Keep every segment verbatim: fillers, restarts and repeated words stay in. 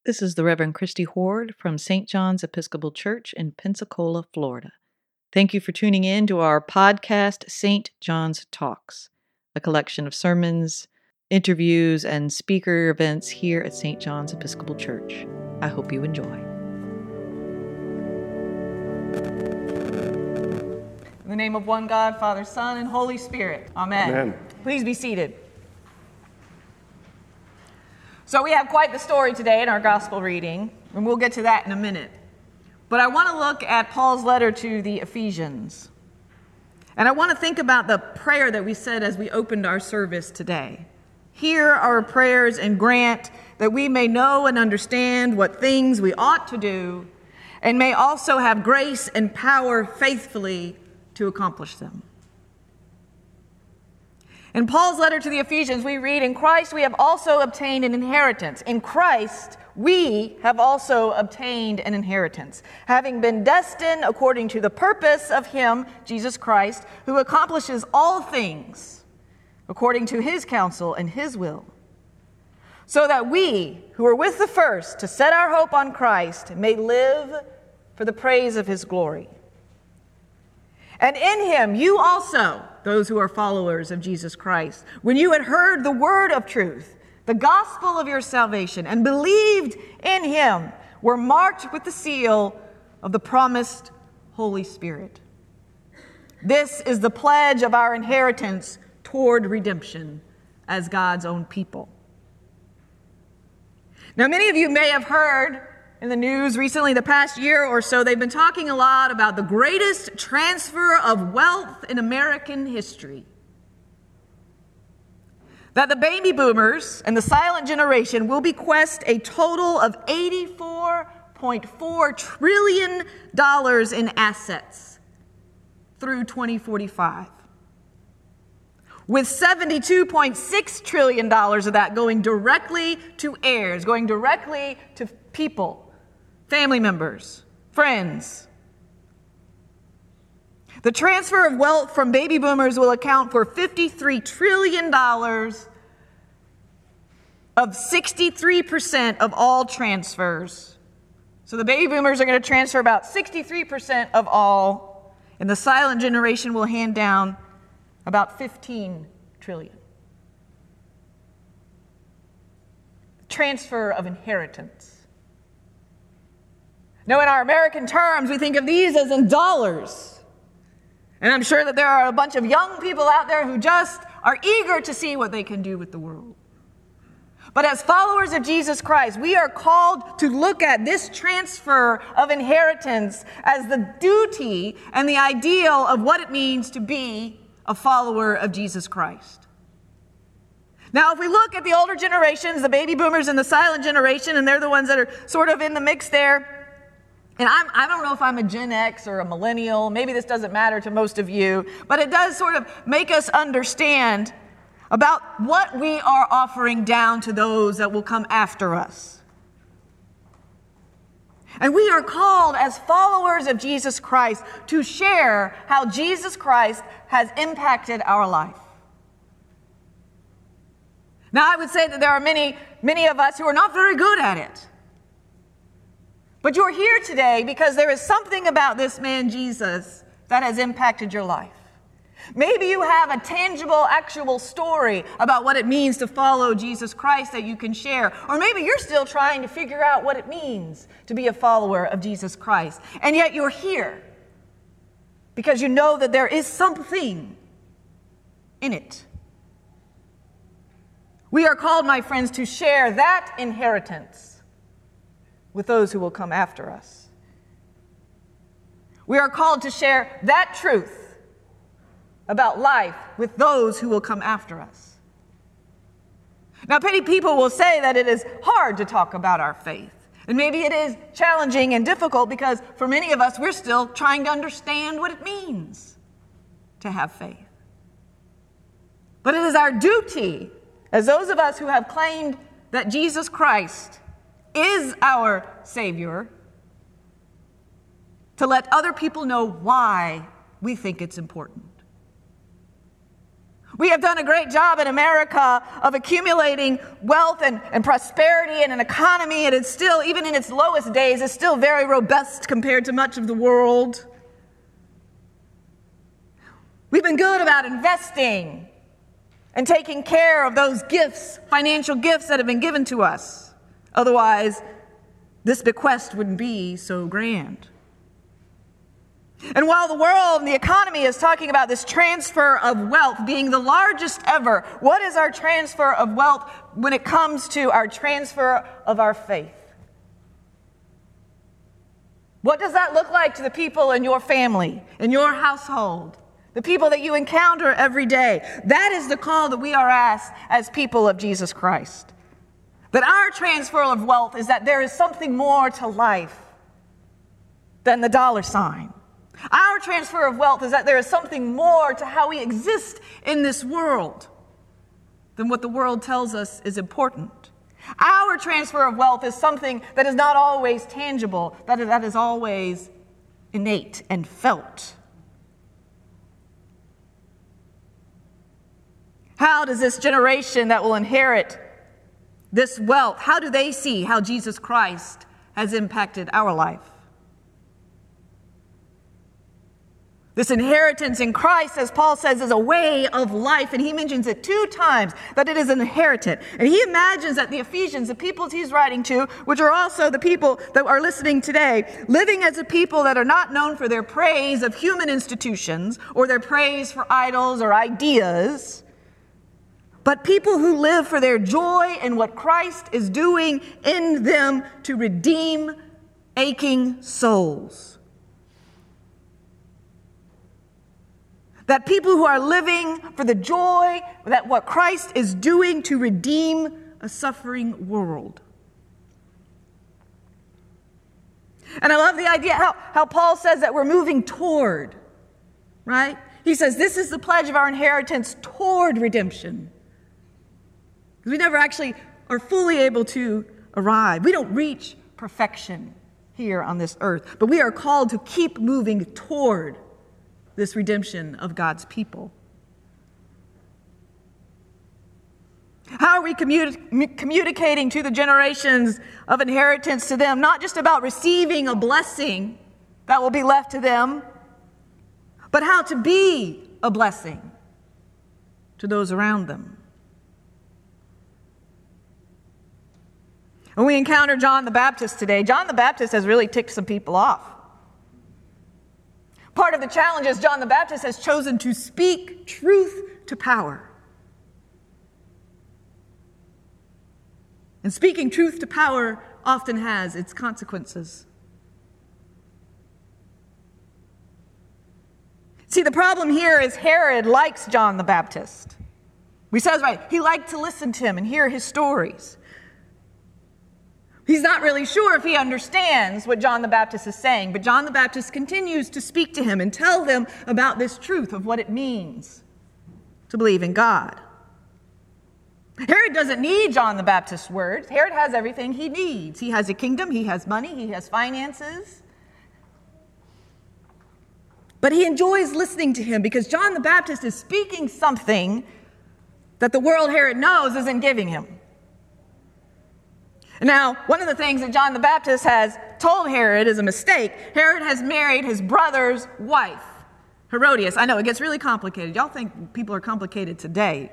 This is the Reverend Christy Horde from Saint John's Episcopal Church in Pensacola, Florida. Thank you for tuning in to our podcast, Saint John's Talks, a collection of sermons, interviews, and speaker events here at Saint John's Episcopal Church. I hope you enjoy. In the name of one God, Father, Son, and Holy Spirit. Amen. Amen. Please be seated. So we have quite the story today in our gospel reading, and we'll get to that in a minute. But I want to look at Paul's letter to the Ephesians. And I want to think about the prayer that we said as we opened our service today. Hear our prayers and grant that we may know and understand what things we ought to do, and may also have grace and power faithfully to accomplish them. In Paul's letter to the Ephesians, we read, "In Christ we have also obtained an inheritance. In Christ we have also obtained an inheritance, having been destined according to the purpose of Him, Jesus Christ, who accomplishes all things according to His counsel and His will, so that we, who are with the first to set our hope on Christ, may live for the praise of His glory. And in Him you also, those who are followers of Jesus Christ, when you had heard the word of truth, the gospel of your salvation, and believed in Him, were marked with the seal of the promised Holy Spirit. This is the pledge of our inheritance toward redemption as God's own people." Now, many of you may have heard in the news recently, the past year or so, they've been talking a lot about the greatest transfer of wealth in American history. That the baby boomers and the silent generation will bequest a total of eighty-four point four trillion dollars in assets through twenty forty-five. With seventy-two point six trillion dollars of that going directly to heirs, going directly to people, family members, friends. The transfer of wealth from baby boomers will account for fifty-three trillion dollars of sixty-three percent of all transfers. So the baby boomers are going to transfer about sixty-three percent of all, and the silent generation will hand down about fifteen trillion dollars. Transfer of inheritance. Now, in our American terms, we think of these as in dollars. And I'm sure that there are a bunch of young people out there who just are eager to see what they can do with the world. But as followers of Jesus Christ, we are called to look at this transfer of inheritance as the duty and the ideal of what it means to be a follower of Jesus Christ. Now, if we look at the older generations, the baby boomers and the silent generation, and they're the ones that are sort of in the mix there. And I'm, I don't know if I'm a Gen X or a millennial. Maybe this doesn't matter to most of you. But it does sort of make us understand about what we are offering down to those that will come after us. And we are called as followers of Jesus Christ to share how Jesus Christ has impacted our life. Now, I would say that there are many, many of us who are not very good at it. But you're here today because there is something about this man, Jesus, that has impacted your life. Maybe you have a tangible, actual story about what it means to follow Jesus Christ that you can share. Or maybe you're still trying to figure out what it means to be a follower of Jesus Christ. And yet you're here because you know that there is something in it. We are called, my friends, to share that inheritance with those who will come after us. We are called to share that truth about life with those who will come after us. Now, many people will say that it is hard to talk about our faith. And maybe it is challenging and difficult because for many of us, we're still trying to understand what it means to have faith. But it is our duty, as those of us who have claimed that Jesus Christ is our Savior, to let other people know why we think it's important. We have done a great job in America of accumulating wealth and, and prosperity and an economy, and it's still, even in its lowest days, it's still very robust compared to much of the world. We've been good about investing and taking care of those gifts, financial gifts that have been given to us. Otherwise, this bequest wouldn't be so grand. And while the world and the economy is talking about this transfer of wealth being the largest ever, what is our transfer of wealth when it comes to our transfer of our faith? What does that look like to the people in your family, in your household, the people that you encounter every day? That is the call that we are asked as people of Jesus Christ. That our transfer of wealth is that there is something more to life than the dollar sign. Our transfer of wealth is that there is something more to how we exist in this world than what the world tells us is important. Our transfer of wealth is something that is not always tangible, that is, that is always innate and felt. How does this generation that will inherit this wealth, how do they see how Jesus Christ has impacted our life? This inheritance in Christ, as Paul says, is a way of life, and he mentions it two times, that it is an inheritance. And he imagines that the Ephesians, the people he's writing to, which are also the people that are listening today, living as a people that are not known for their praise of human institutions or their praise for idols or ideas, but people who live for their joy in what Christ is doing in them to redeem aching souls. That people who are living for the joy that what Christ is doing to redeem a suffering world. And I love the idea how, how Paul says that we're moving toward, right? He says this is the pledge of our inheritance toward redemption. We never actually are fully able to arrive. We don't reach perfection here on this earth, but we are called to keep moving toward this redemption of God's people. How are we communi- communicating to the generations of inheritance to them, not just about receiving a blessing that will be left to them, but how to be a blessing to those around them? When we encounter John the Baptist today, John the Baptist has really ticked some people off. Part of the challenge is John the Baptist has chosen to speak truth to power. And speaking truth to power often has its consequences. See, the problem here is Herod likes John the Baptist. We says right, he liked to listen to him and hear his stories. He's not really sure if he understands what John the Baptist is saying, but John the Baptist continues to speak to him and tell them about this truth of what it means to believe in God. Herod doesn't need John the Baptist's words. Herod has everything he needs. He has a kingdom, he has money, he has finances. But he enjoys listening to him because John the Baptist is speaking something that the world Herod knows isn't giving him. Now, one of the things that John the Baptist has told Herod is a mistake. Herod has married his brother's wife, Herodias. I know, it gets really complicated. Y'all think people are complicated today.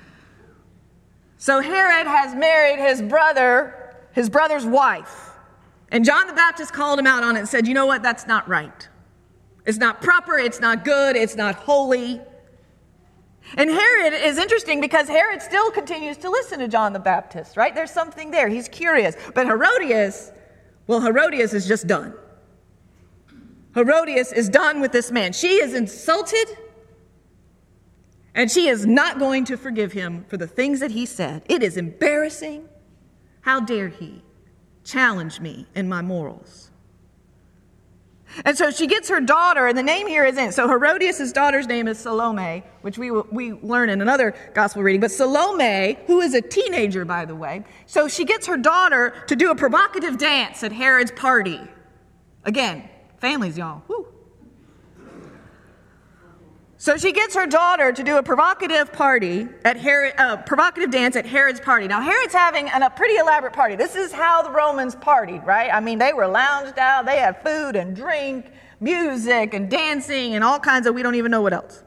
So Herod has married his brother, his brother's wife. And John the Baptist called him out on it and said, you know what, that's not right. It's not proper, it's not good, it's not holy. And Herod is interesting because Herod still continues to listen to John the Baptist, right? There's something there. He's curious. But Herodias, well, Herodias is just done. Herodias is done with this man. She is insulted, and she is not going to forgive him for the things that he said. It is embarrassing. How dare he challenge me in my morals? And so she gets her daughter, and the name here isn't. So Herodias' daughter's name is Salome, which we we learn in another gospel reading. But Salome, who is a teenager, by the way, so she gets her daughter to do a provocative dance at Herod's party. Again, families, y'all. Woo. So she gets her daughter to do a provocative party at Herod, uh, provocative dance at Herod's party. Now, Herod's having an, a pretty elaborate party. This is how the Romans partied, right? I mean, they were lounged out. They had food and drink, music and dancing and all kinds of, we don't even know what else.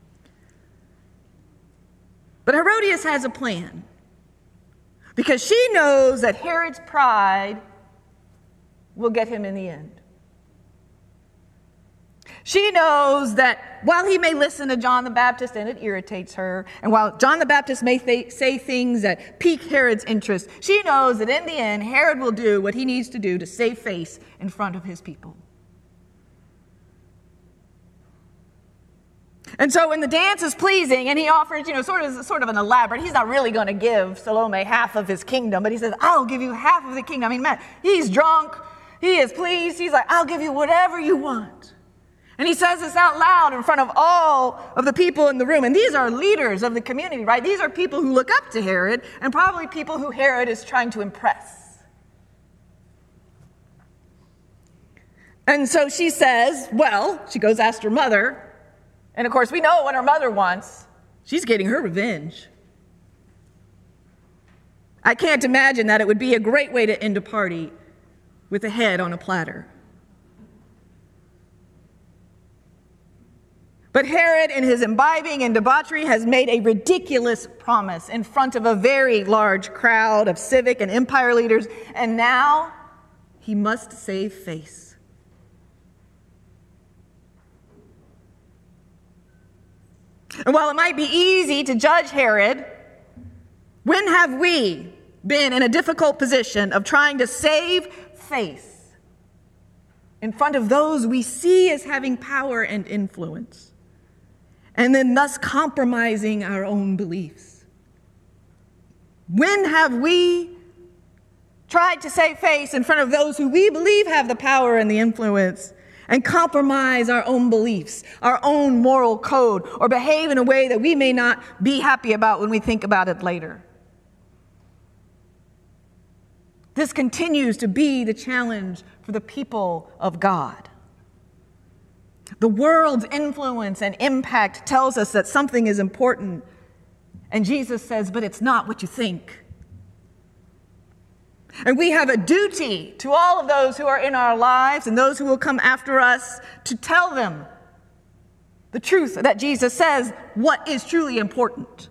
But Herodias has a plan because she knows that Herod's pride will get him in the end. She knows that while he may listen to John the Baptist and it irritates her, and while John the Baptist may th- say things that pique Herod's interest, she knows that in the end, Herod will do what he needs to do to save face in front of his people. And so when the dance is pleasing and he offers, you know, sort of, sort of an elaborate, he's not really going to give Salome half of his kingdom, but he says, I'll give you half of the kingdom. I mean, man, he's drunk. He is pleased. He's like, I'll give you whatever you want. And he says this out loud in front of all of the people in the room. And these are leaders of the community, right? These are people who look up to Herod and probably people who Herod is trying to impress. And so she says, well, she goes ask her mother. And of course, we know what her mother wants. She's getting her revenge. I can't imagine that it would be a great way to end a party with a head on a platter. But Herod, in his imbibing and debauchery, has made a ridiculous promise in front of a very large crowd of civic and empire leaders, and now he must save face. And while it might be easy to judge Herod, when have we been in a difficult position of trying to save face in front of those we see as having power and influence, and then thus compromising our own beliefs? When have we tried to save face in front of those who we believe have the power and the influence and compromise our own beliefs, our own moral code, or behave in a way that we may not be happy about when we think about it later? This continues to be the challenge for the people of God. The world's influence and impact tells us that something is important, and Jesus says, but it's not what you think. And we have a duty to all of those who are in our lives and those who will come after us to tell them the truth that Jesus says, what is truly important.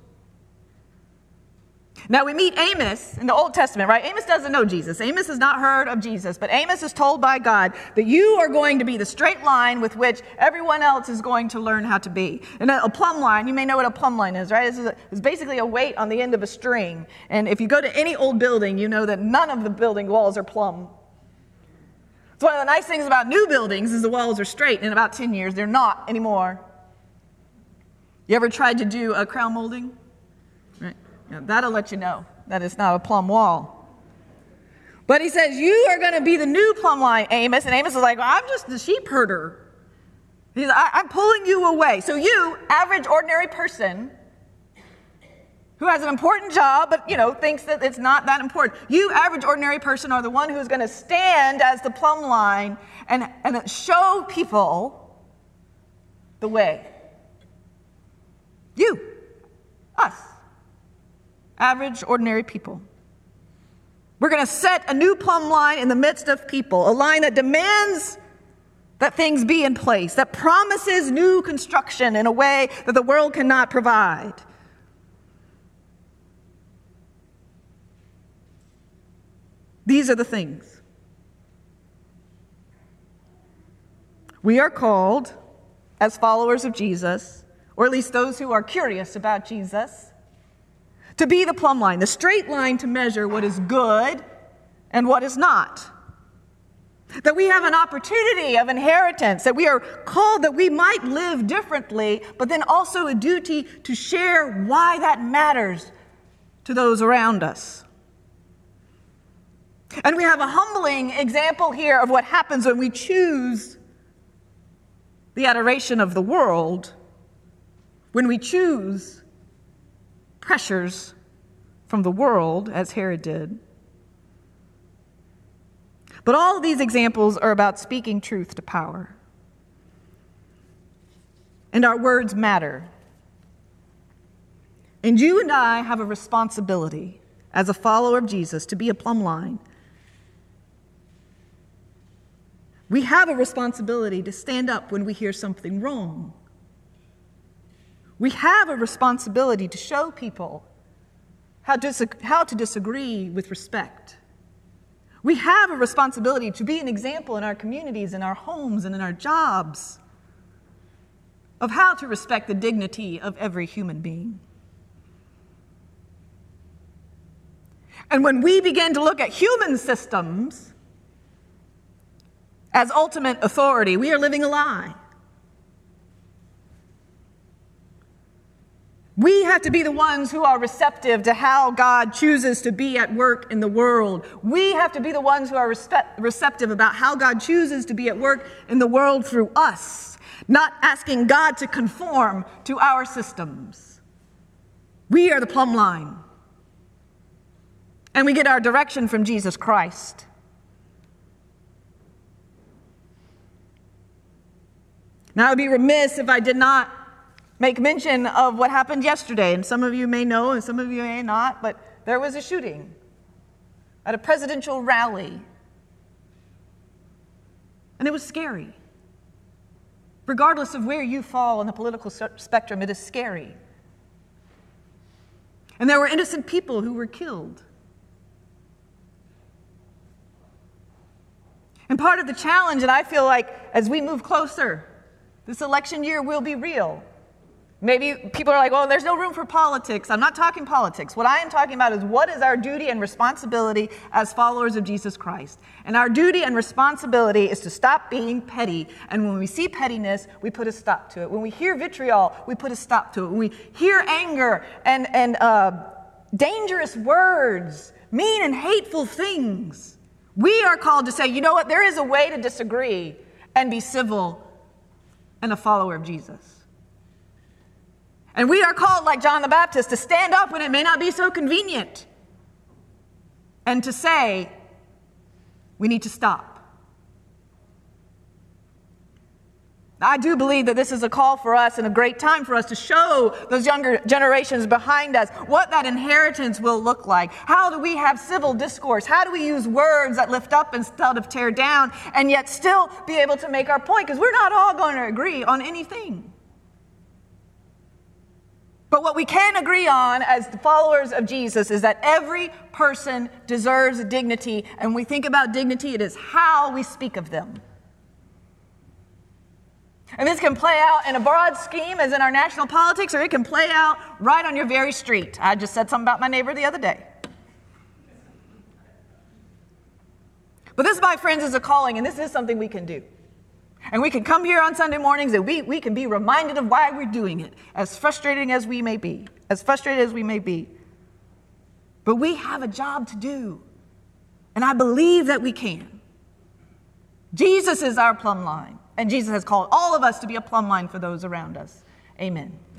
Now, we meet Amos in the Old Testament, right? Amos doesn't know Jesus. Amos has not heard of Jesus, but Amos is told by God that you are going to be the straight line with which everyone else is going to learn how to be. And a plumb line, you may know what a plumb line is, right? It's, a, it's basically a weight on the end of a string. And if you go to any old building, you know that none of the building walls are plumb. It's one of the nice things about new buildings is the walls are straight. In about ten years, they're not anymore. You ever tried to do a crown molding? Right. Now, that'll let you know that it's not a plumb wall. But he says, you are going to be the new plumb line, Amos. And Amos is like, well, I'm just the sheep herder. He's like, I'm pulling you away. So you, average, ordinary person, who has an important job, but, you know, thinks that it's not that important. You, average, ordinary person, are the one who's going to stand as the plumb line and, and show people the way. You, us. Average, ordinary people. We're going to set a new plumb line in the midst of people, a line that demands that things be in place, that promises new construction in a way that the world cannot provide. These are the things. We are called, as followers of Jesus, or at least those who are curious about Jesus, to be the plumb line, the straight line to measure what is good and what is not. That we have an opportunity of inheritance, that we are called that we might live differently, but then also a duty to share why that matters to those around us. And we have a humbling example here of what happens when we choose the adoration of the world, when we choose pressures from the world, as Herod did. But all of these examples are about speaking truth to power. and our words matter. And you and I have a responsibility as a follower of Jesus to be a plumb line. We have a responsibility to stand up when we hear something wrong. We have a responsibility to show people how to, how to disagree with respect. We have a responsibility to be an example in our communities, in our homes, and in our jobs of how to respect the dignity of every human being. And when we begin to look at human systems as ultimate authority, we are living a lie. We have to be the ones who are receptive to how God chooses to be at work in the world. We have to be the ones who are respect, receptive about how God chooses to be at work in the world through us, not asking God to conform to our systems. We are the plumb line. And we get our direction from Jesus Christ. Now, I would be remiss if I did not make mention of what happened yesterday. And some of you may know, and some of you may not, but there was a shooting at a presidential rally. And it was scary. Regardless of where you fall on the political spectrum, it is scary. And there were innocent people who were killed. And part of the challenge, and I feel like as we move closer, this election year will be real. Maybe people are like, oh, there's no room for politics. I'm not talking politics. What I am talking about is what is our duty and responsibility as followers of Jesus Christ. And our duty and responsibility is to stop being petty. And when we see pettiness, we put a stop to it. When we hear vitriol, we put a stop to it. When we hear anger and, and uh, dangerous words, mean and hateful things, we are called to say, you know what, there is a way to disagree and be civil and a follower of Jesus. And we are called, like John the Baptist, to stand up when it may not be so convenient and to say, we need to stop. I do believe that this is a call for us and a great time for us to show those younger generations behind us what that inheritance will look like. How do we have civil discourse? How do we use words that lift up instead of tear down and yet still be able to make our point? Because we're not all going to agree on anything. But what we can agree on as the followers of Jesus is that every person deserves dignity. And when we think about dignity, it is how we speak of them. And this can play out in a broad scheme, as in our national politics, or it can play out right on your very street. I just said something about my neighbor the other day. But this, my friends, is a calling, and this is something we can do. And we can come here on Sunday mornings and we, we can be reminded of why we're doing it, as frustrating as we may be, as frustrated as we may be. But we have a job to do, and I believe that we can. Jesus is our plumb line, and Jesus has called all of us to be a plumb line for those around us. Amen.